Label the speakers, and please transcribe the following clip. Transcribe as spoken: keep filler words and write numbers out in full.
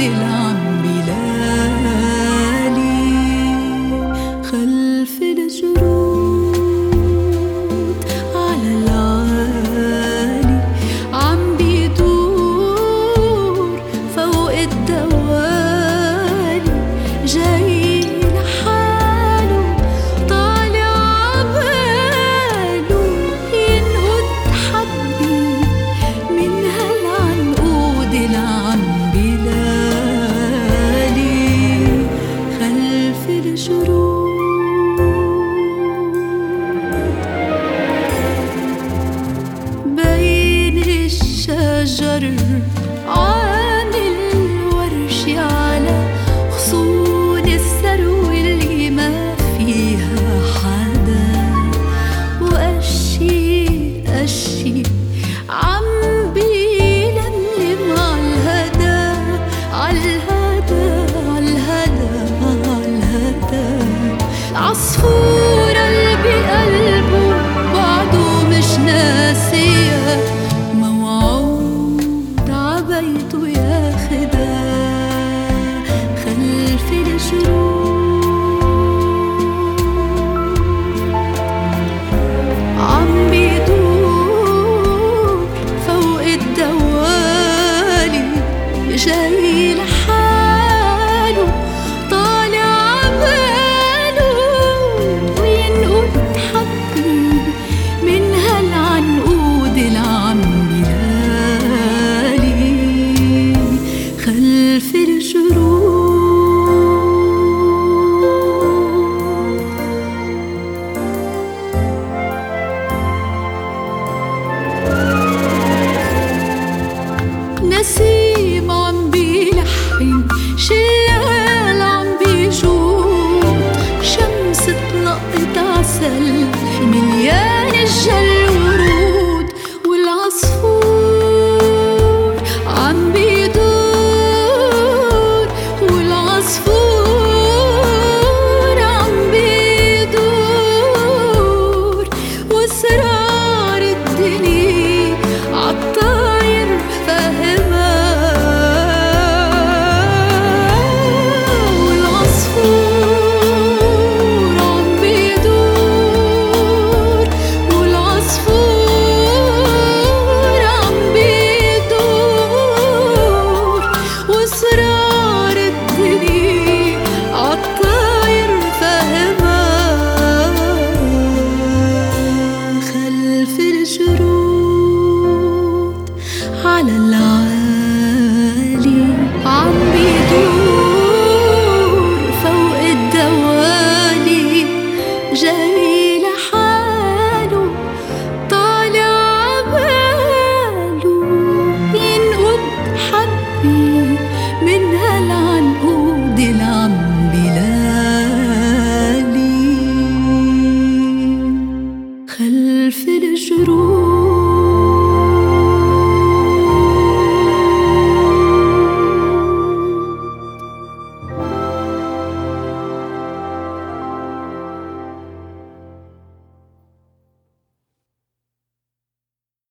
Speaker 1: العنبلالي خلف الجرود على العالي عم بيدور فوق الدوالي جاي لحاله طالع عباله ينقض حبي من هالعنقود العنبلالي خلف الجرود بين الشجر عامل ورش على غصون الثروة اللي ما فيها حدا وقشي قشي عم بيلملم عالهدا عالهدا عالهدا عالهدا عصفورة اللي بقلبه بعده مش ناسيه موعود عبيته ياخدها خلف الجرود عم بيدور فوق الدوالي جاي لحاله طالع عباله وينقض حبي من هالعنقود العنبلالي خلف الجرود نسيم عم بيلحن شلال عم بيجود شمس طلقت عسل مليان الجل ورود والعصفور عم بيدور والعصفور عم بيدور واسرار الدنيا عالطاير فاهمها والعصفور عم بيدور والعصفور عم بيدور واسرار الدنيا عالطاير فاهمها خلف الجرود على العالي عم بيدور فوق الدوالي جاي لحاله طالع عباله ينقض حبي من هالعنقود العنبلالي